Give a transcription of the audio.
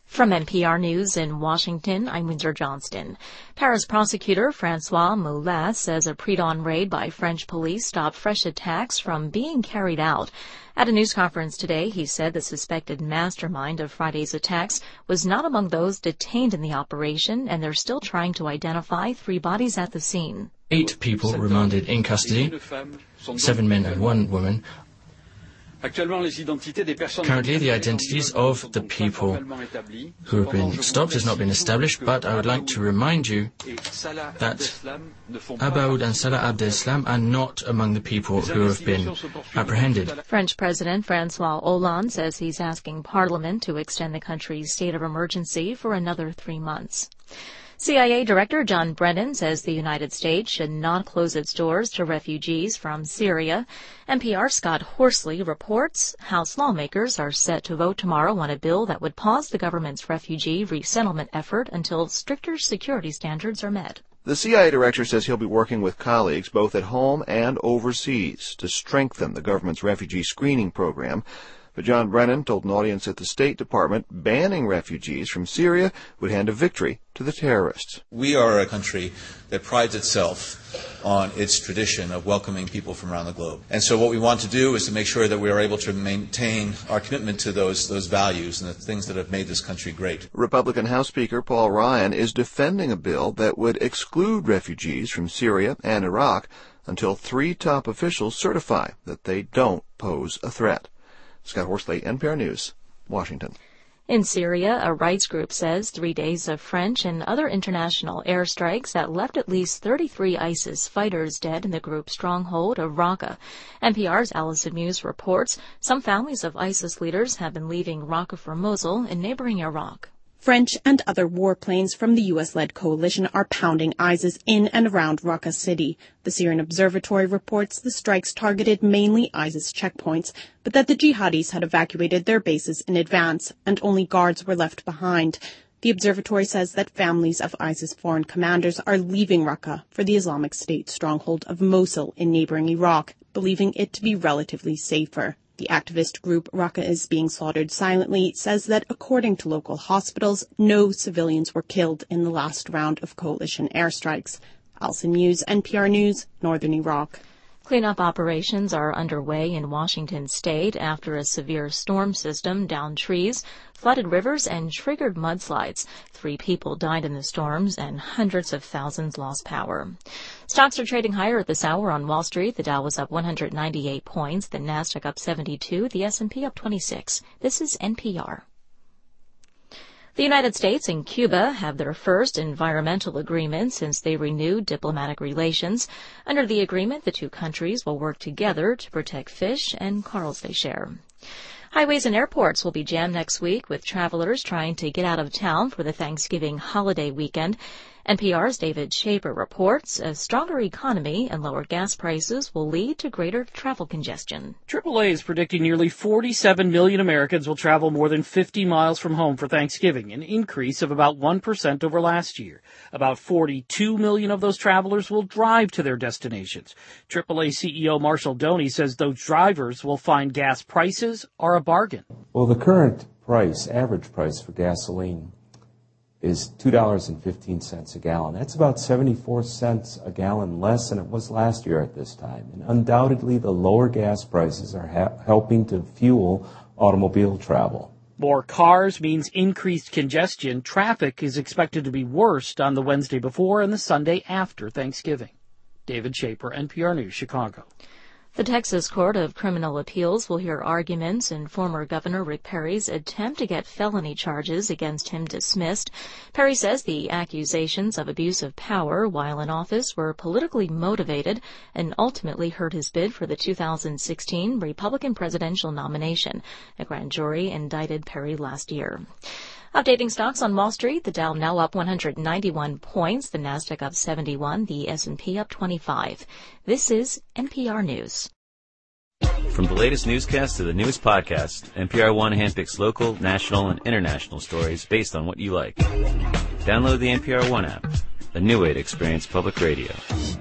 From NPR News in Washington, I'm Windsor Johnston. Paris prosecutor Francois Moulas says a pre-dawn raid by French police stopped fresh attacks from being carried out. At a news conference today, he said the suspected mastermind of Friday's attacks was not among those detained in the operation, and they're still trying to identify 3 bodies at the scene. 8 people remanded in custody, 7 men and 1 woman. Currently, the identities of the people who have been stopped has not been established, but I would like to remind you that Abaoud and Salah Abdeslam are not among the people who have been apprehended. French President Francois Hollande says he's asking Parliament to extend the country's state of emergency for another 3 months. CIA Director John Brennan says the United States should not close its doors to refugees from Syria. NPR's Scott Horsley reports House lawmakers are set to vote tomorrow on a bill that would pause the government's refugee resettlement effort until stricter security standards are met. The CIA director says he'll be working with colleagues both at home and overseas to strengthen the government's refugee screening program. But John Brennan told an audience at the State Department banning refugees from Syria would hand a victory to the terrorists. We are a country that prides itself on its tradition of welcoming people from around the globe. And so what we want to do is to make sure that we are able to maintain our commitment to those values and the things that have made this country great. Republican House Speaker Paul Ryan is defending a bill that would exclude refugees from Syria and Iraq until 3 top officials certify that they don't pose a threat. Scott Horsley, NPR News, Washington. In Syria, a rights group says 3 days of French and other international airstrikes that left at least 33 ISIS fighters dead in the group's stronghold of Raqqa. NPR's Allison Muse reports some families of ISIS leaders have been leaving Raqqa for Mosul in neighboring Iraq. French and other warplanes from the U.S.-led coalition are pounding ISIS in and around Raqqa City. The Syrian Observatory reports the strikes targeted mainly ISIS checkpoints, but that the jihadis had evacuated their bases in advance and only guards were left behind. The observatory says that families of ISIS foreign commanders are leaving Raqqa for the Islamic State stronghold of Mosul in neighboring Iraq, believing it to be relatively safer. The activist group Raqqa is being slaughtered silently says that according to local hospitals, no civilians were killed in the last round of coalition airstrikes. Alison Muse, NPR News, Northern Iraq. Cleanup operations are underway in Washington state after a severe storm system downed trees, flooded rivers, and triggered mudslides. 3 people died in the storms and hundreds of thousands lost power. Stocks are trading higher at this hour on Wall Street. The Dow was up 198 points, the Nasdaq up 72, the S&P up 26. This is NPR. The United States and Cuba have their first environmental agreement since they renewed diplomatic relations. Under the agreement, the 2 countries will work together to protect fish and corals they share. Highways and airports will be jammed next week with travelers trying to get out of town for the Thanksgiving holiday weekend. NPR's David Shaper reports a stronger economy and lower gas prices will lead to greater travel congestion. AAA is predicting nearly 47 million Americans will travel more than 50 miles from home for Thanksgiving, an increase of about 1% over last year. About 42 million of those travelers will drive to their destinations. AAA CEO Marshall Doney says those drivers will find gas prices are a bargain. Well, the current price, average price for gasoline, is $2.15 a gallon. That's about 74 cents a gallon less than it was last year at this time. And undoubtedly, the lower gas prices are helping to fuel automobile travel. More cars means increased congestion. Traffic is expected to be worst on the Wednesday before and the Sunday after Thanksgiving. David Shaper, NPR News, Chicago. The Texas Court of Criminal Appeals will hear arguments in former Governor Rick Perry's attempt to get felony charges against him dismissed. Perry says the accusations of abuse of power while in office were politically motivated and ultimately hurt his bid for the 2016 Republican presidential nomination. A grand jury indicted Perry last year. Updating stocks on Wall Street, the Dow now up 191 points, the Nasdaq up 71, the S&P up 25. This is NPR News. From the latest newscast to the newest podcast, NPR One handpicks local, national, and international stories based on what you like. Download the NPR One app, a new way to experience public radio.